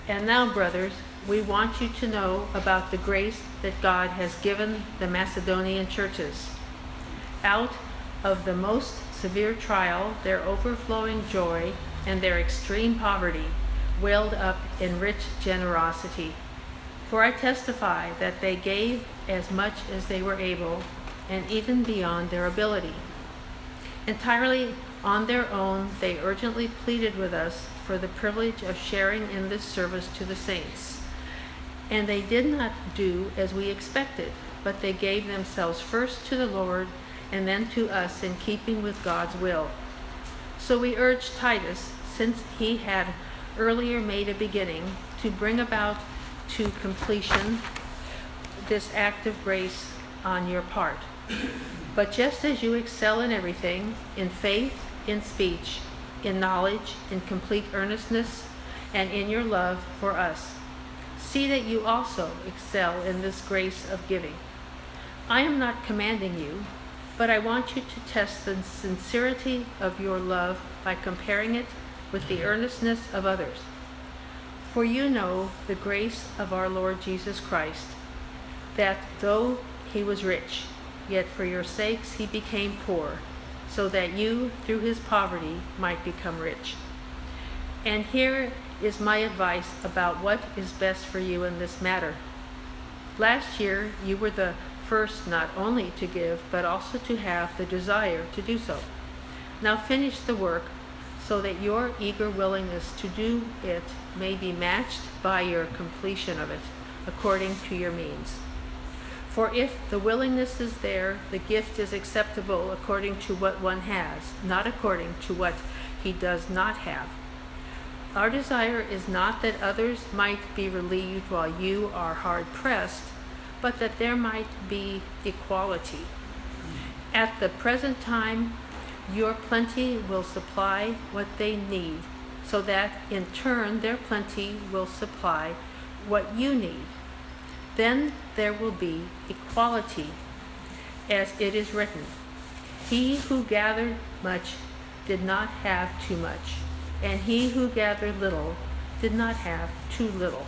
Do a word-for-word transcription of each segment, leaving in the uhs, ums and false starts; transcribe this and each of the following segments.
And now, brothers, we want you to know about the grace that God has given the Macedonian churches. Out of the most severe trial, their overflowing joy and their extreme poverty welled up in rich generosity. For I testify that they gave as much as they were able, and even beyond their ability. Entirely on their own, they urgently pleaded with us for the privilege of sharing in this service to the saints. And they did not do as we expected, but they gave themselves first to the Lord and then to us in keeping with God's will. So we urge Titus, since he had earlier made a beginning, to bring about to completion this act of grace on your part. But just as you excel in everything, in faith, in speech, in knowledge, in complete earnestness, and in your love for us, see that you also excel in this grace of giving. I am not commanding you, but I want you to test the sincerity of your love by comparing it with the earnestness of others. For you know the grace of our Lord Jesus Christ, that though he was rich, yet for your sakes he became poor, so that you, through his poverty, might become rich. And here is my advice about what is best for you in this matter. Last year, you were the first not only to give, but also to have the desire to do so. Now finish the work, so that your eager willingness to do it may be matched by your completion of it, according to your means. For if the willingness is there, the gift is acceptable according to what one has, not according to what he does not have. Our desire is not that others might be relieved while you are hard-pressed, but that there might be equality. At the present time, your plenty will supply what they need, so that in turn their plenty will supply what you need. Then there will be equality, as it is written, "He who gathered much did not have too much, and he who gathered little did not have too little."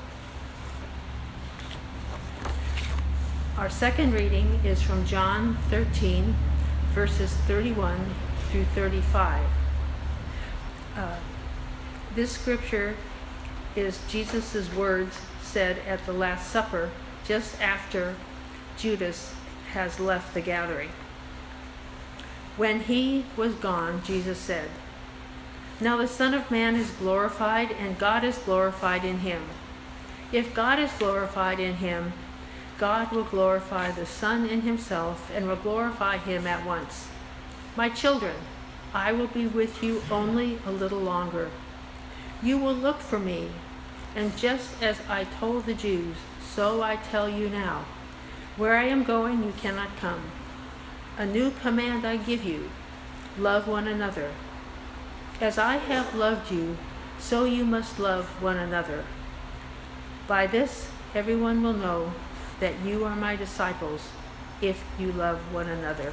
Our second reading is from John thirteen, verses thirty-one through thirty-five. Uh, this scripture is Jesus' words said at the Last Supper, just after Judas has left the gathering. When he was gone, Jesus said, "Now the Son of Man is glorified, and God is glorified in him. If God is glorified in him, God will glorify the Son in himself, and will glorify him at once. My children, I will be with you only a little longer. You will look for me, and just as I told the Jews, so I tell you now, where I am going you cannot come. A new command I give you, love one another. As I have loved you, so you must love one another. By this everyone will know that you are my disciples, if you love one another."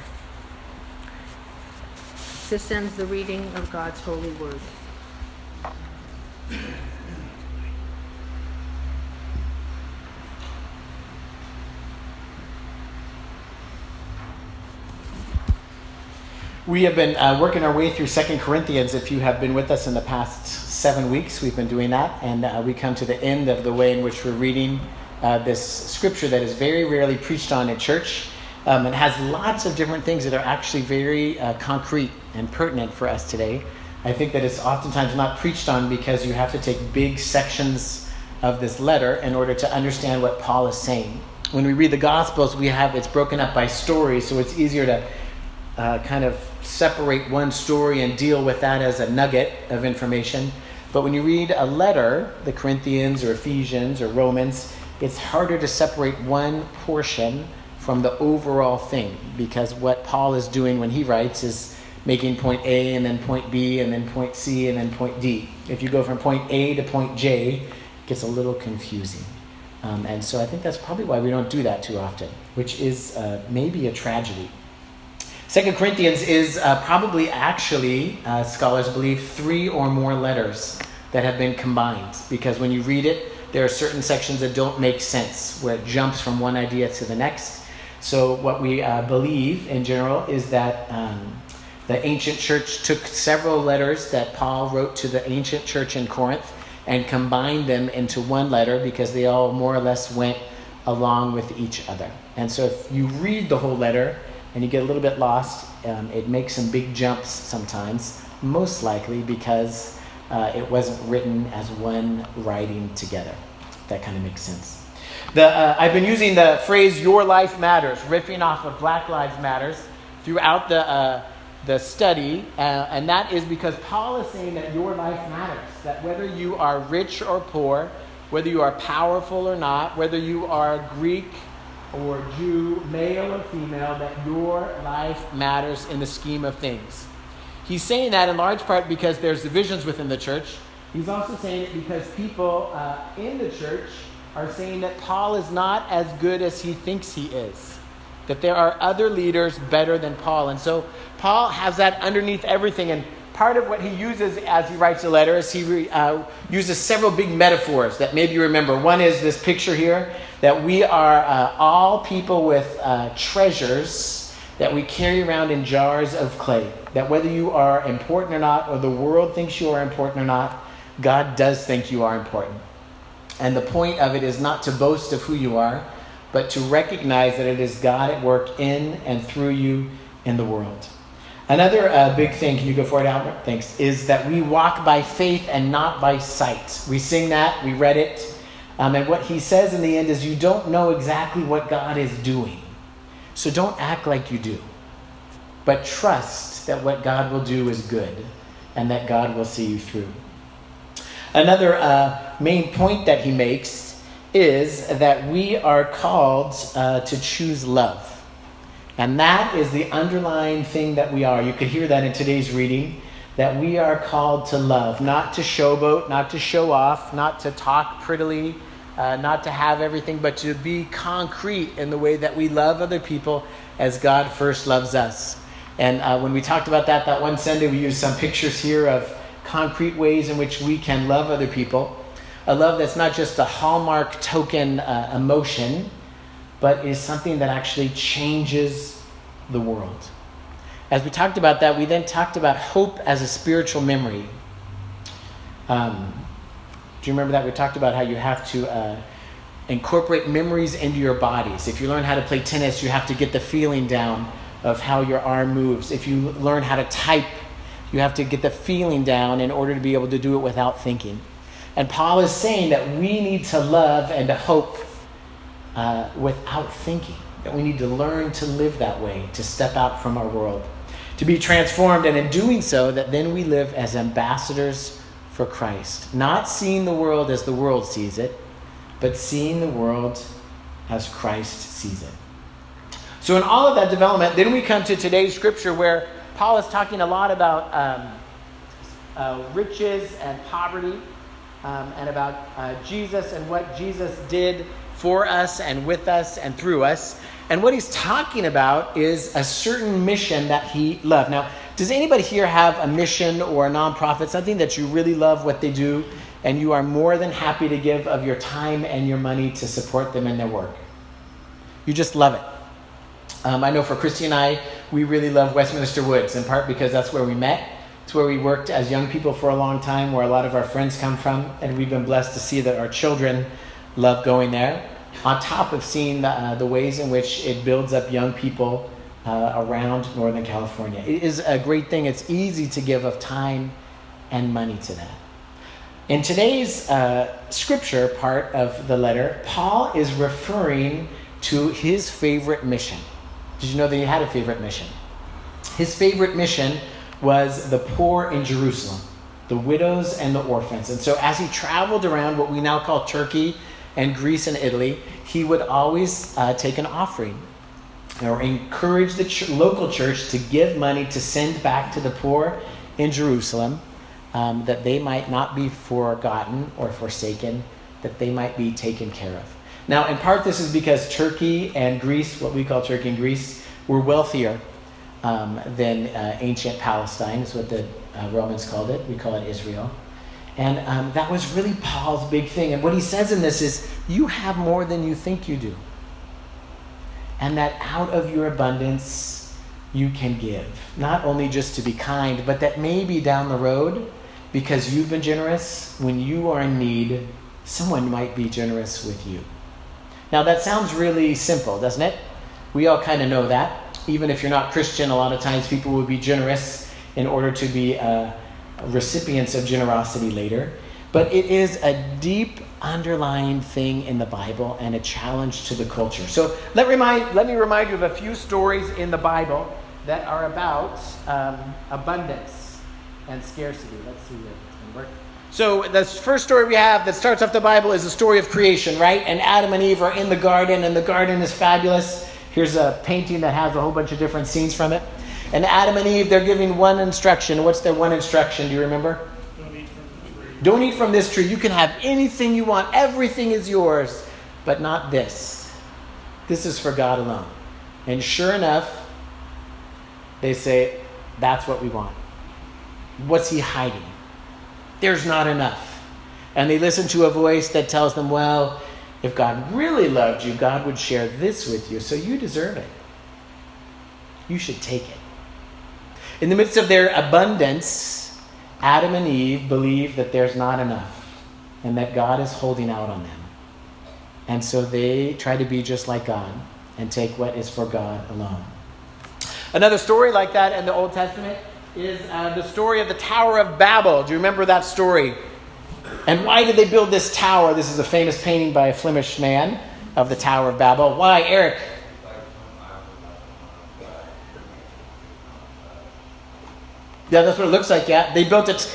This ends the reading of God's holy word. We have been uh, working our way through Second Corinthians. If you have been with us in the past seven weeks, we've been doing that. And uh, we come to the end of the way in which we're reading uh, this scripture that is very rarely preached on in church. Um, it has lots of different things that are actually very uh, concrete and pertinent for us today. I think that it's oftentimes not preached on because you have to take big sections of this letter in order to understand what Paul is saying. When we read the Gospels, we have it's broken up by stories, so it's easier to uh, kind of separate one story and deal with that as a nugget of information. But when you read a letter, the Corinthians or Ephesians or Romans, it's harder to separate one portion from the overall thing, because what Paul is doing when he writes is making point A and then point B and then point C and then point D. If you go from point A to point J, it gets a little confusing. Um, and so I think that's probably why we don't do that too often, which is uh, maybe a tragedy. Second Corinthians is uh, probably actually, uh, scholars believe, three or more letters that have been combined, because when you read it there are certain sections that don't make sense, where it jumps from one idea to the next. So what we uh, believe in general is that um, the ancient church took several letters that Paul wrote to the ancient church in Corinth and combined them into one letter because they all more or less went along with each other. And so if you read the whole letter and you get a little bit lost, um, it makes some big jumps sometimes, most likely because uh, it wasn't written as one writing together. That kind of makes sense. The, uh, I've been using the phrase "your life matters," riffing off of Black Lives Matters throughout the uh, the study, uh, and that is because Paul is saying that your life matters, that whether you are rich or poor, whether you are powerful or not, whether you are Greek or Jew, male or female, that your life matters in the scheme of things. He's saying that in large part because there's divisions within the church. He's also saying it because people uh, in the church are saying that Paul is not as good as he thinks he is, that there are other leaders better than Paul. And so Paul has that underneath everything. And part of what he uses as he writes the letter is he uh, uses several big metaphors that maybe you remember. One is this picture here, that we are uh, all people with uh, treasures that we carry around in jars of clay. That whether you are important or not, or the world thinks you are important or not, God does think you are important. And the point of it is not to boast of who you are, but to recognize that it is God at work in and through you in the world. Another uh, big thing, can you go forward, Albert? Thanks, is that we walk by faith and not by sight. We sing that, we read it. Um, and what he says in the end is you don't know exactly what God is doing. So don't act like you do. But trust that what God will do is good and that God will see you through. Another uh, main point that he makes is that we are called uh, to choose love. And that is the underlying thing that we are. You could hear that in today's reading, that we are called to love, not to showboat, not to show off, not to talk prettily, uh, not to have everything, but to be concrete in the way that we love other people as God first loves us. And uh, when we talked about that that one Sunday, we used some pictures here of concrete ways in which we can love other people. A love that's not just a hallmark token uh, emotion, but is something that actually changes the world. As we talked about that, we then talked about hope as a spiritual memory. Um, do you remember that? We talked about how you have to uh, incorporate memories into your bodies. If you learn how to play tennis, you have to get the feeling down of how your arm moves. If you learn how to type, you have to get the feeling down in order to be able to do it without thinking. And Paul is saying that we need to love and to hope uh, without thinking. That we need to learn to live that way, to step out from our world, to be transformed, and in doing so, that then we live as ambassadors for Christ. Not seeing the world as the world sees it, but seeing the world as Christ sees it. So in all of that development, then we come to today's scripture where Paul is talking a lot about um, uh, riches and poverty, um, and about uh, Jesus and what Jesus did for us and with us and through us. And what he's talking about is a certain mission that he loved. Now, does anybody here have a mission or a nonprofit, something that you really love what they do, and you are more than happy to give of your time and your money to support them in their work? You just love it. Um, I know for Christy and I, we really love Westminster Woods, in part because that's where we met. It's where we worked as young people for a long time, where a lot of our friends come from, and we've been blessed to see that our children love going there, on top of seeing the, uh, the ways in which it builds up young people uh, around Northern California. It is a great thing. It's easy to give of time and money to that. In today's uh, scripture part of the letter, Paul is referring to his favorite mission. Did you know that he had a favorite mission? His favorite mission was the poor in Jerusalem, the widows and the orphans. And so as he traveled around what we now call Turkey and Greece and Italy, he would always uh, take an offering or encourage the ch- local church to give money to send back to the poor in Jerusalem, um, that they might not be forgotten or forsaken, that they might be taken care of. Now, in part, this is because Turkey and Greece, what we call Turkey and Greece, were wealthier um, than uh, ancient Palestine, is what the uh, Romans called it. We call it Israel. And um, that was really Paul's big thing. And what he says in this is, you have more than you think you do. And that out of your abundance, you can give. Not only just to be kind, but that maybe down the road, because you've been generous, when you are in need, someone might be generous with you. Now that sounds really simple, doesn't it? We all kind of know that. Even if you're not Christian, a lot of times people will be generous in order to be uh, recipients of generosity later. But it is a deep underlying thing in the Bible and a challenge to the culture. So let, remind, let me remind you of a few stories in the Bible that are about um, abundance and scarcity. Let's see if it's going to work. So the first story we have that starts off the Bible is the story of creation, right? And Adam and Eve are in the garden, and the garden is fabulous. Here's a painting that has a whole bunch of different scenes from it. And Adam and Eve, they're giving one instruction. What's their one instruction? Do you remember? Don't eat from the tree. Don't eat from this tree. You can have anything you want. Everything is yours, but not this. This is for God alone. And sure enough, they say, that's what we want. What's he hiding? There's not enough. And they listen to a voice that tells them, well, if God really loved you, God would share this with you, so you deserve it. You should take it. In the midst of their abundance, Adam and Eve believe that there's not enough and that God is holding out on them. And so they try to be just like God and take what is for God alone. Another story like that in the Old Testament is uh, the story of the Tower of Babel. Do you remember that story? And why did they build this tower? This is a famous painting by a Flemish man of the Tower of Babel. Why, Eric? Yeah, that's what it looks like, yeah. They built it.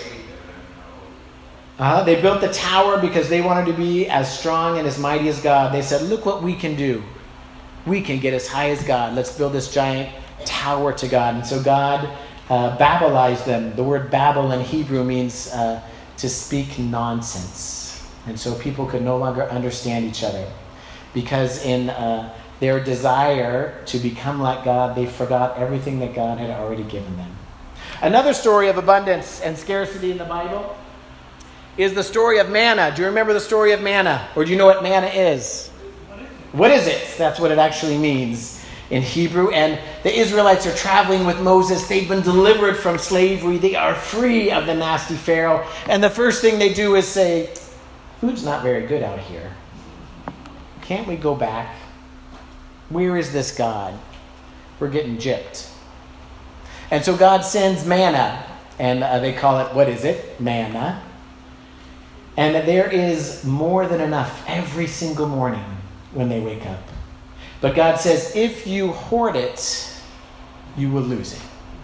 Uh, they built the tower because they wanted to be as strong and as mighty as God. They said, look what we can do. We can get as high as God. Let's build this giant tower to God. And so God uh, Babelized them. The word Babel in Hebrew means uh, to speak nonsense. And so people could no longer understand each other. Because in uh, their desire to become like God, they forgot everything that God had already given them. Another story of abundance and scarcity in the Bible is the story of manna. Do you remember the story of manna? Or do you know what manna is? What is it? That's what it actually means in Hebrew. And the Israelites are traveling with Moses. They've been delivered from slavery. They are free of the nasty Pharaoh. And the first thing they do is say, food's not very good out here. Can't we go back? Where is this God? We're getting gypped. And so God sends manna, and uh, they call it, what is it? Manna. And there is more than enough every single morning when they wake up. But God says, if you hoard it, you will lose it.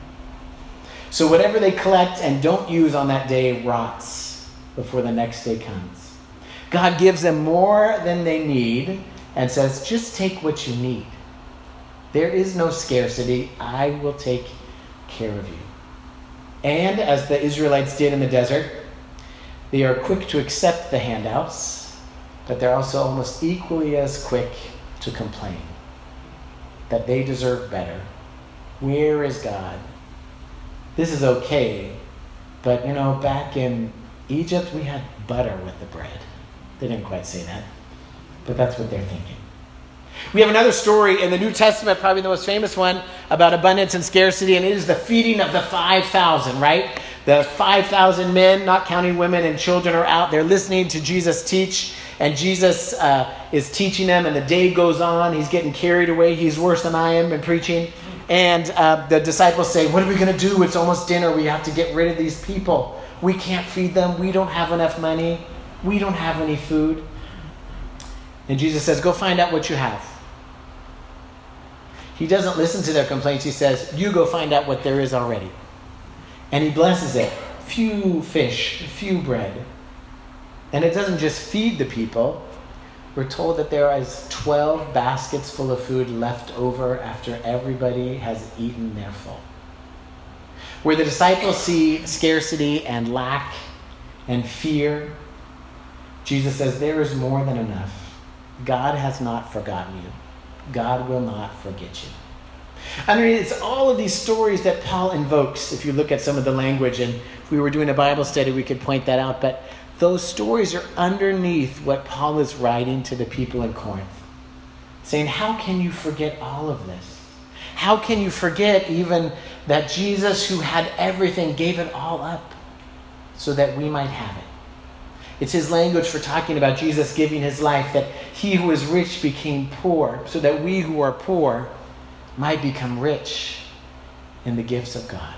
So whatever they collect and don't use on that day rots before the next day comes. God gives them more than they need and says, just take what you need. There is no scarcity. I will take care of you. And as the Israelites did in the desert, they are quick to accept the handouts, but they're also almost equally as quick to complain that they deserve better. Where is God? This is okay, but you know, back in Egypt, we had butter with the bread. They didn't quite say that, but that's what they're thinking. We have another story in the New Testament, probably the most famous one, about abundance and scarcity, and it is the feeding of the five thousand, right? The five thousand men, not counting women and children, are out there listening to Jesus teach, and Jesus uh, is teaching them, and the day goes on. He's getting carried away. He's worse than I am in preaching. And uh, the disciples say, what are we going to do? It's almost dinner. We have to get rid of these people. We can't feed them. We don't have enough money. We don't have any food. And Jesus says, go find out what you have. He doesn't listen to their complaints. He says, you go find out what there is already. And he blesses it. Few fish, few bread. And it doesn't just feed the people. We're told that there is twelve baskets full of food left over after everybody has eaten their full. Where the disciples see scarcity and lack and fear, Jesus says there is more than enough. God has not forgotten you. God will not forget you. Underneath, it's all of these stories that Paul invokes. If you look at some of the language, and if we were doing a Bible study, we could point that out. But those stories are underneath what Paul is writing to the people in Corinth, saying, how can you forget all of this? How can you forget even that Jesus, who had everything, gave it all up so that we might have it? It's his language for talking about Jesus giving his life, that he who is rich became poor, so that we who are poor might become rich in the gifts of God.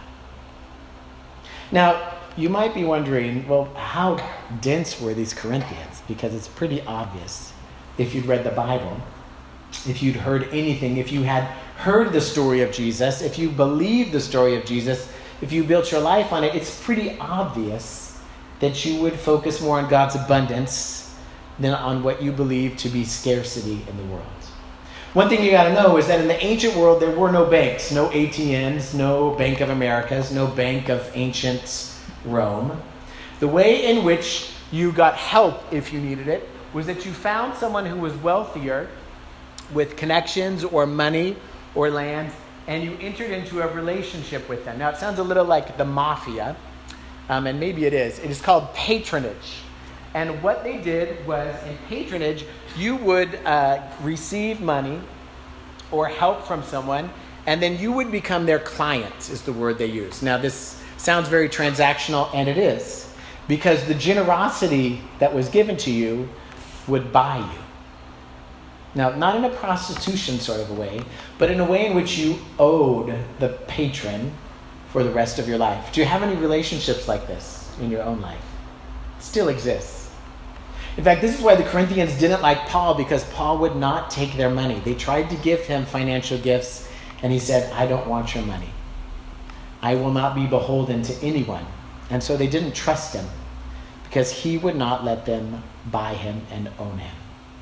Now, you might be wondering, well, how dense were these Corinthians? Because it's pretty obvious if you'd read the Bible, if you'd heard anything, if you had heard the story of Jesus, if you believed the story of Jesus, if you built your life on it, it's pretty obvious that you would focus more on God's abundance than on what you believe to be scarcity in the world. One thing you got to know is that in the ancient world, there were no banks, no A T Ms, no Bank of Americas, no Bank of Ancient Rome. The way in which you got help if you needed it was that you found someone who was wealthier with connections or money or land, and you entered into a relationship with them. Now, it sounds a little like the mafia, um, and maybe it is. It is called patronage. And what they did was, in patronage, you would uh, receive money or help from someone, and then you would become their client, is the word they use. Now, this sounds very transactional, and it is, because the generosity that was given to you would buy you. Now, not in a prostitution sort of a way, but in a way in which you owed the patron for the rest of your life. Do you have any relationships like this in your own life? It still exists. In fact, this is why the Corinthians didn't like Paul, because Paul would not take their money. They tried to give him financial gifts, and he said, I don't want your money. I will not be beholden to anyone. And so they didn't trust him, because he would not let them buy him and own him.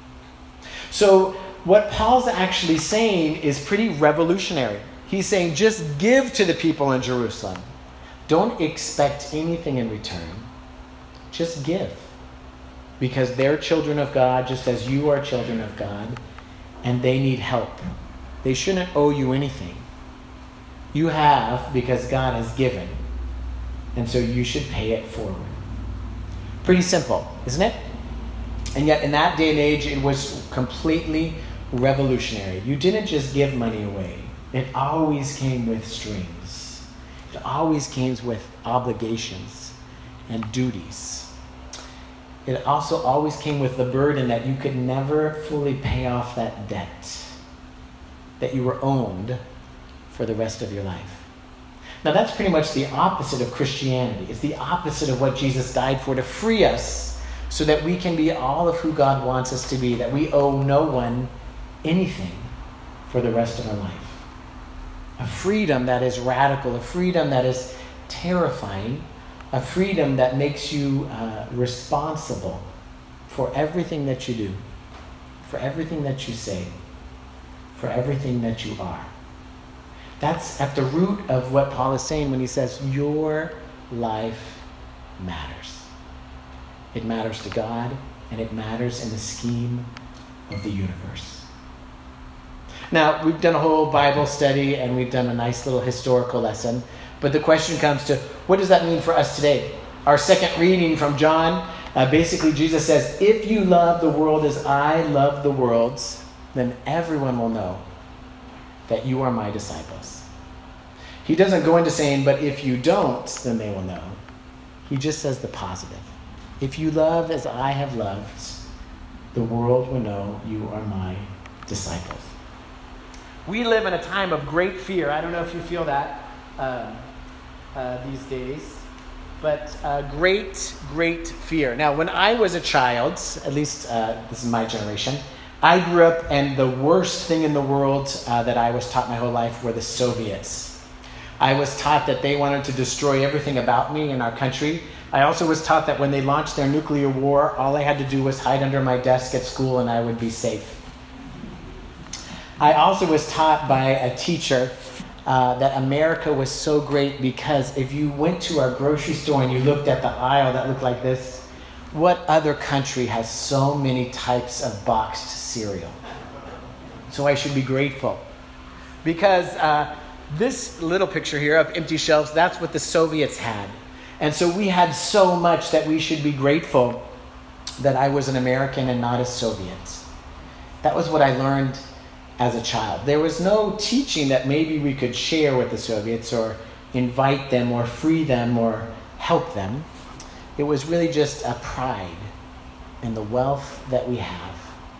So what Paul's actually saying is pretty revolutionary. He's saying, just give to the people in Jerusalem. Don't expect anything in return. Just give. Because they're children of God, just as you are children of God, and they need help. They shouldn't owe you anything. You have because God has given, and so you should pay it forward. Pretty simple, isn't it? And yet in that day and age, it was completely revolutionary. You didn't just give money away. It always came with strings. It always came with obligations and duties. It also always came with the burden that you could never fully pay off that debt that you were owned for the rest of your life. Now that's pretty much the opposite of Christianity. It's the opposite of what Jesus died for, to free us so that we can be all of who God wants us to be, that we owe no one anything for the rest of our life. A freedom that is radical, a freedom that is terrifying, a freedom that makes you uh, responsible for everything that you do, for everything that you say, for everything that you are. That's at the root of what Paul is saying when he says, your life matters. It matters to God, and it matters in the scheme of the universe. Now, we've done a whole Bible study, and we've done a nice little historical lesson, but the question comes to, what does that mean for us today? Our second reading from John, uh, basically Jesus says, if you love the world as I love the world, then everyone will know that you are my disciples. He doesn't go into saying, but if you don't, then they will know. He just says the positive. If you love as I have loved, the world will know you are my disciples. We live in a time of great fear. I don't know if you feel that uh, uh, these days, but uh, great, great fear. Now, when I was a child, at least uh, this is my generation, I grew up, and the worst thing in the world uh, that I was taught my whole life were the Soviets. I was taught that they wanted to destroy everything about me in our country. I also was taught that when they launched their nuclear war, all I had to do was hide under my desk at school and I would be safe. I also was taught by a teacher uh, that America was so great because if you went to our grocery store and you looked at the aisle that looked like this, what other country has so many types of boxed cereal? So I should be grateful because uh, this little picture here of empty shelves, that's what the Soviets had. And so we had so much that we should be grateful that I was an American and not a Soviet. That was what I learned as a child. There was no teaching that maybe we could share with the Soviets or invite them or free them or help them. It was really just a pride in the wealth that we have.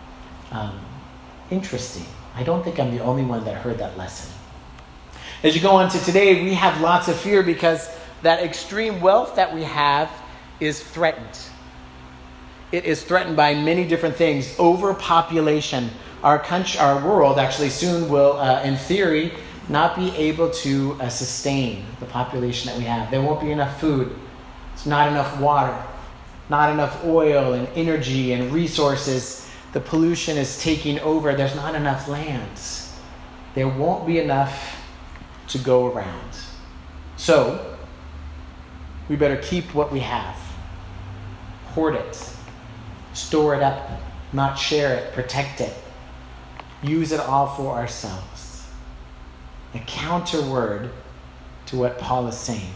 Um, interesting. I don't think I'm the only one that heard that lesson. As you go on to today, we have lots of fear because that extreme wealth that we have is threatened. It is threatened by many different things. Overpopulation. Our country, our world actually soon will, uh, in theory, not be able to uh, sustain the population that we have. There won't be enough food. There's not enough water, not enough oil and energy and resources. The pollution is taking over. There's not enough lands. There won't be enough to go around. So, we better keep what we have. Hoard it. Store it up. Not share it. Protect it. Use it all for ourselves. A counter word to what Paul is saying.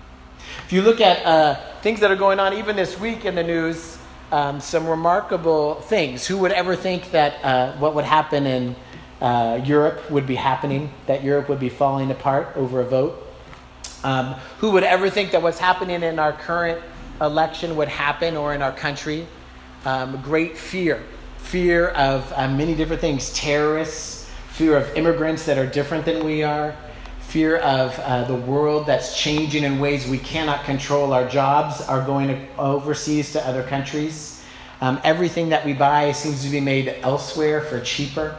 If you look at uh, things that are going on even this week in the news, um, some remarkable things. Who would ever think that uh, what would happen in uh, Europe would be happening, that Europe would be falling apart over a vote? Um, who would ever think that what's happening in our current election would happen or in our country? Um, great fear. Fear of uh, many different things. Terrorists, fear of immigrants that are different than we are, fear of uh, the world that's changing in ways we cannot control. Our jobs are going to overseas to other countries. Um, everything that we buy seems to be made elsewhere for cheaper.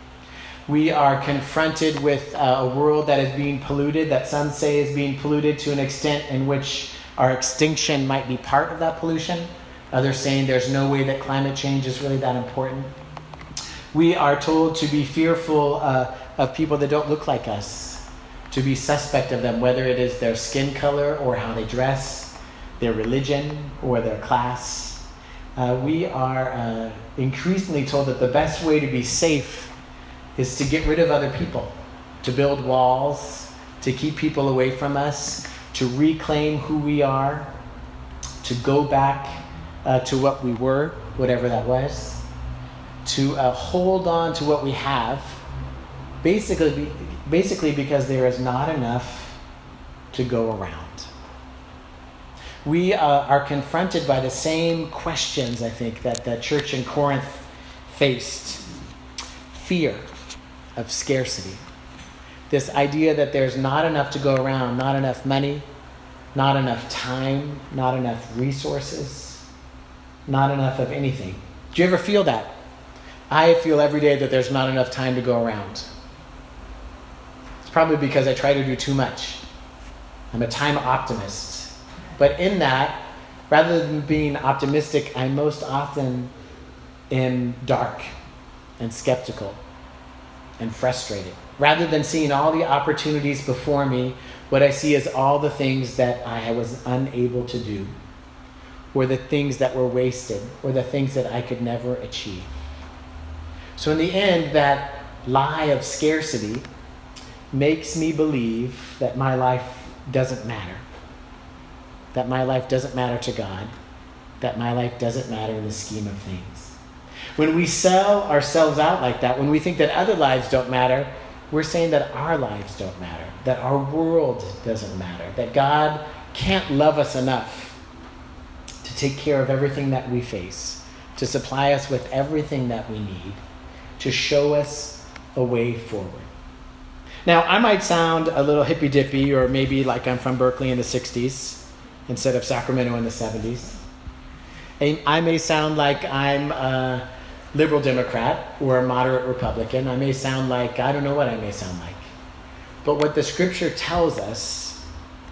We are confronted with uh, a world that is being polluted, that some say is being polluted to an extent in which our extinction might be part of that pollution. Others saying there's no way that climate change is really that important. We are told to be fearful uh, of people that don't look like us, to be suspect of them, whether it is their skin color or how they dress, their religion or their class. Uh, we are uh, increasingly told that the best way to be safe is to get rid of other people, to build walls, to keep people away from us, to reclaim who we are, to go back Uh, to what we were, whatever that was, to uh, hold on to what we have, basically, be, basically because there is not enough to go around. We uh, are confronted by the same questions, I think, that the church in Corinth faced. Fear of scarcity. This idea that there's not enough to go around, not enough money, not enough time, not enough resources. Not enough of anything. Do you ever feel that? I feel every day that there's not enough time to go around. It's probably because I try to do too much. I'm a time optimist. But in that, rather than being optimistic, I most often am dark and skeptical and frustrated. Rather than seeing all the opportunities before me, what I see is all the things that I was unable to do, or the things that were wasted, or the things that I could never achieve. So in the end, that lie of scarcity makes me believe that my life doesn't matter. That my life doesn't matter to God. That my life doesn't matter in the scheme of things. When we sell ourselves out like that, when we think that other lives don't matter, we're saying that our lives don't matter, that our world doesn't matter, that God can't love us enough to take care of everything that we face, to supply us with everything that we need, to show us a way forward. Now, I might sound a little hippy-dippy, or maybe like I'm from Berkeley in the sixties instead of Sacramento in the seventies. And I may sound like I'm a liberal Democrat or a moderate Republican. I may sound like, I don't know what I may sound like. But what the scripture tells us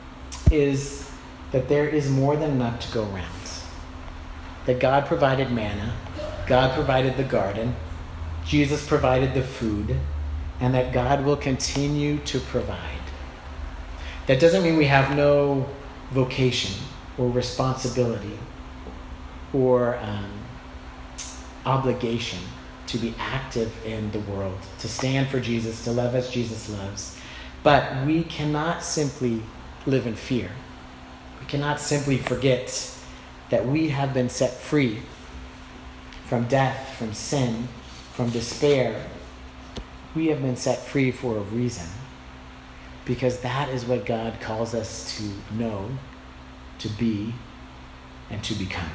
is that there is more than enough to go around. That God provided manna, God provided the garden, Jesus provided the food, and that God will continue to provide. That doesn't mean we have no vocation or responsibility or um, obligation to be active in the world, to stand for Jesus, to love as Jesus loves. But we cannot simply live in fear. We cannot simply forget that we have been set free from death, from sin, from despair. We have been set free for a reason, because that is what God calls us to know, to be, and to become.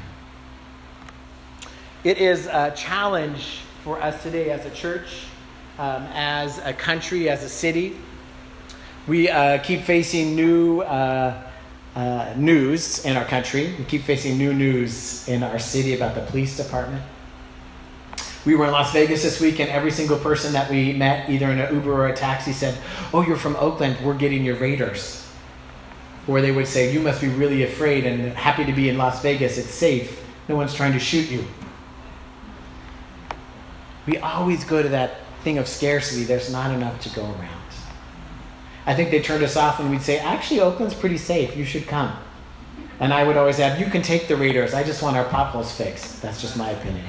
It is a challenge for us today as a church, um, as a country, as a city. We uh, keep facing new uh, uh, news in our country. We keep facing new news in our city about the police department. We were in Las Vegas this week, and every single person that we met, either in an Uber or a taxi, said, "Oh, you're from Oakland, we're getting your Raiders." Or they would say, "You must be really afraid and happy to be in Las Vegas. It's safe. No one's trying to shoot you." We always go to that thing of scarcity. There's not enough to go around. I think they turned us off and we'd say, "Actually, Oakland's pretty safe. You should come." And I would always add, "You can take the Raiders. I just want our potholes fixed." That's just my opinion.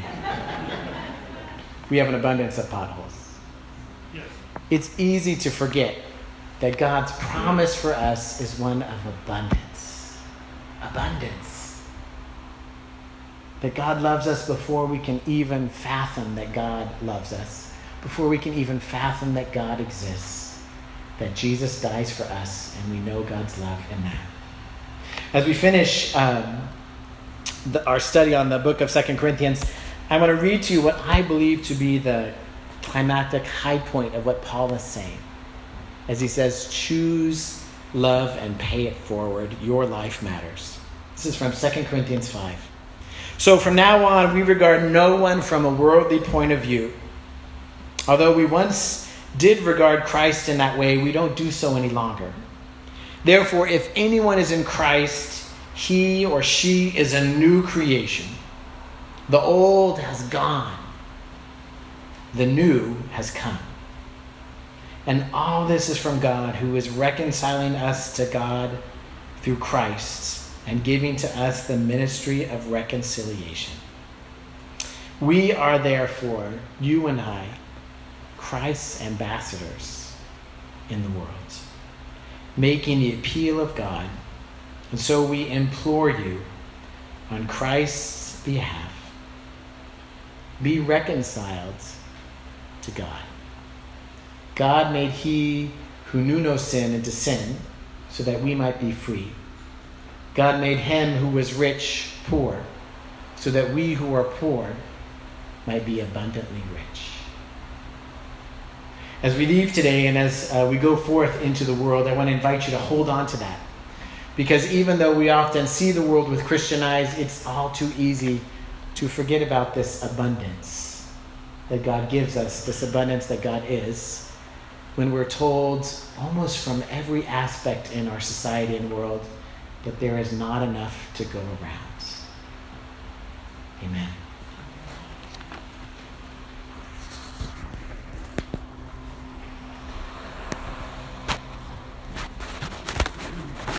We have an abundance of potholes. Yes. It's easy to forget that God's promise for us is one of abundance. Abundance. That God loves us before we can even fathom that God loves us. Before we can even fathom that God exists. That Jesus dies for us, and we know God's love in that. As we finish um, the, our study on the book of Second Corinthians, I want to read to you what I believe to be the climactic high point of what Paul is saying. As he says, choose love and pay it forward. Your life matters. This is from Second Corinthians five. So from now on, we regard no one from a worldly point of view. Although we once did regard Christ in that way, we don't do so any longer. Therefore, if anyone is in Christ, he or she is a new creation. The old has gone. The new has come. And all this is from God, who is reconciling us to God through Christ and giving to us the ministry of reconciliation. We are therefore, you and I, Christ's ambassadors in the world, making the appeal of God. And so we implore you on Christ's behalf, be reconciled to God. God made he who knew no sin into sin so that we might be free. God made him who was rich poor so that we who are poor might be abundantly rich. As we leave today and as uh, we go forth into the world, I want to invite you to hold on to that. Because even though we often see the world with Christian eyes, it's all too easy to forget about this abundance that God gives us, this abundance that God is, when we're told almost from every aspect in our society and world that there is not enough to go around. Amen.